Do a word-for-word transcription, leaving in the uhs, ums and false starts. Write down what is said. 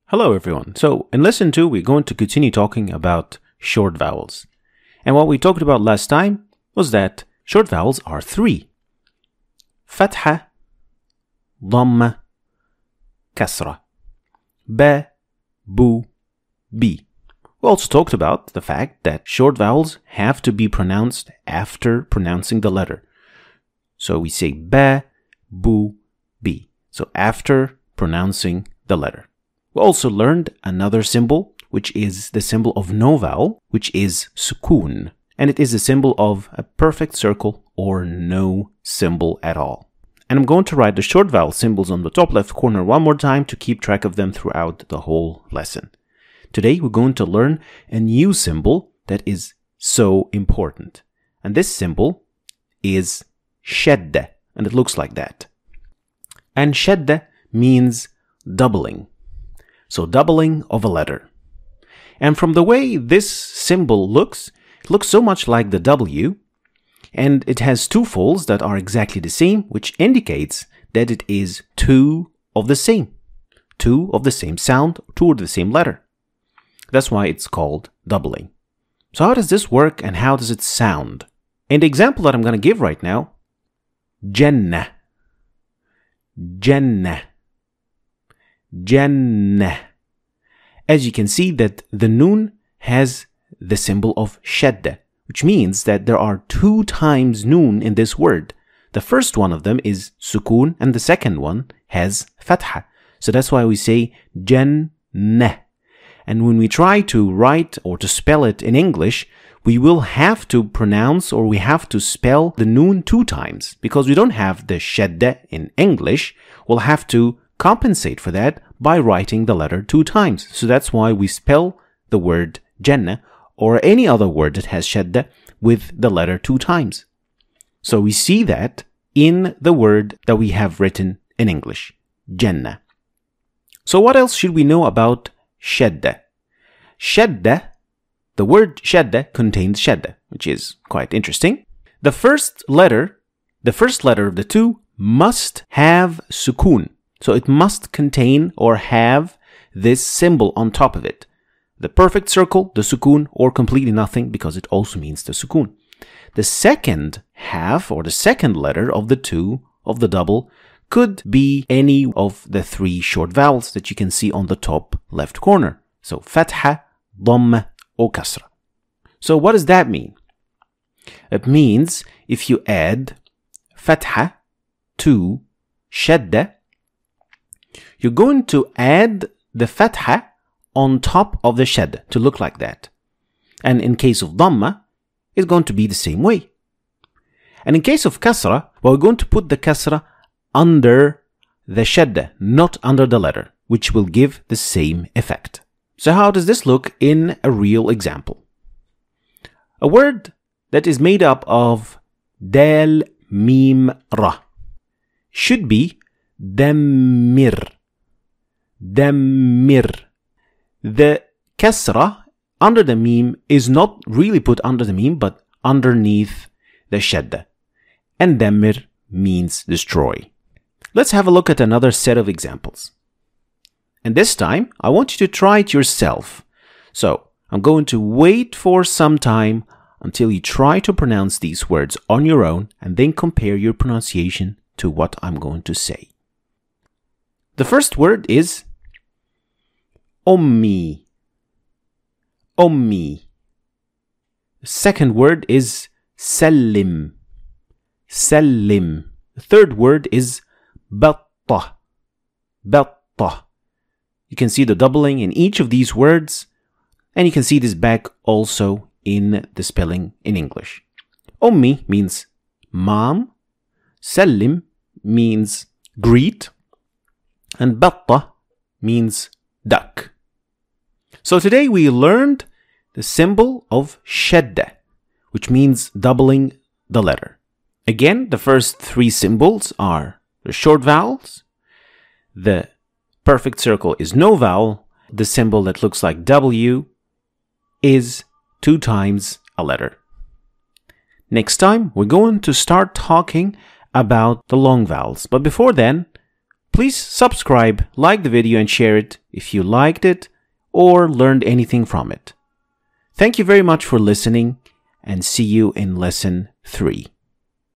Hello everyone. So in lesson two, we're going to continue talking about short vowels. And what we talked about last time was that short vowels are three. Fatha, Dhamma, Kasra. Ba, Bu, Bi. We also talked about the fact that short vowels have to be pronounced after pronouncing the letter. So we say Ba, Bu, Bi. So after pronouncing the letter. We also learned another symbol, which is the symbol of no vowel, which is sukoon. And it is a symbol of a perfect circle or no symbol at all. And I'm going to write the short vowel symbols on the top left corner one more time to keep track of them throughout the whole lesson. Today we're going to learn a new symbol that is so important. And this symbol is shadda, and it looks like that. And shadda means doubling. So doubling of a letter. And from the way this symbol looks, it looks so much like the W, and it has two folds that are exactly the same, which indicates that it is two of the same. Two of the same sound, two of the same letter. That's why it's called doubling. So how does this work and how does it sound? In the example that I'm going to give right now, Jannah. Jannah. Jannah. As you can see that the noon has the symbol of shadda, which means that there are two times noon in this word. The first one of them is sukoon and the second one has fatha. So that's why we say Jannah. And when we try to write or to spell it in English, we will have to pronounce or we have to spell the noon two times because we don't have the shadda in English. We'll have to compensate for that by writing the letter two times. So that's why we spell the word Jannah or any other word that has shadda with the letter two times. So we see that in the word that we have written in English, Jannah. So what else should we know about shadda? Shadda, the word shadda contains shadda, which is quite interesting. The first letter, the first letter of the two must have sukoon. So it must contain or have this symbol on top of it. The perfect circle, the sukoon, or completely nothing because it also means the sukoon. The second half or the second letter of the two of the double could be any of the three short vowels that you can see on the top left corner. So fatha, dhamma, or kasra. So what does that mean? It means if you add fatha to shadda, you're going to add the fatha on top of the shadda to look like that. And in case of dhamma, it's going to be the same way. And in case of kasra, well, we're going to put the kasra under the shadda, not under the letter, which will give the same effect. So how does this look in a real example? A word that is made up of dal, mim, ra should be dammir. Dammir. The kasra under the mim is not really put under the mim, but underneath the shadda. And dammir means destroy. Let's have a look at another set of examples. And this time, I want you to try it yourself. So, I'm going to wait for some time until you try to pronounce these words on your own and then compare your pronunciation to what I'm going to say. The first word is Ummi. Ummi. The second word is Sallim. Sallim. The third word is Batta. Batta. You can see the doubling in each of these words, and you can see this back also in the spelling in English. Ummi means mom. Sallim means greet. And Batta means duck. So today we learned the symbol of shadda, which means doubling the letter. Again, the first three symbols are the short vowels. The perfect circle is no vowel. The symbol that looks like W is two times a letter. Next time, we're going to start talking about the long vowels. But before then, Please subscribe, like the video, and share it if you liked it or learned anything from it. Thank you very much for listening, and see you in lesson three.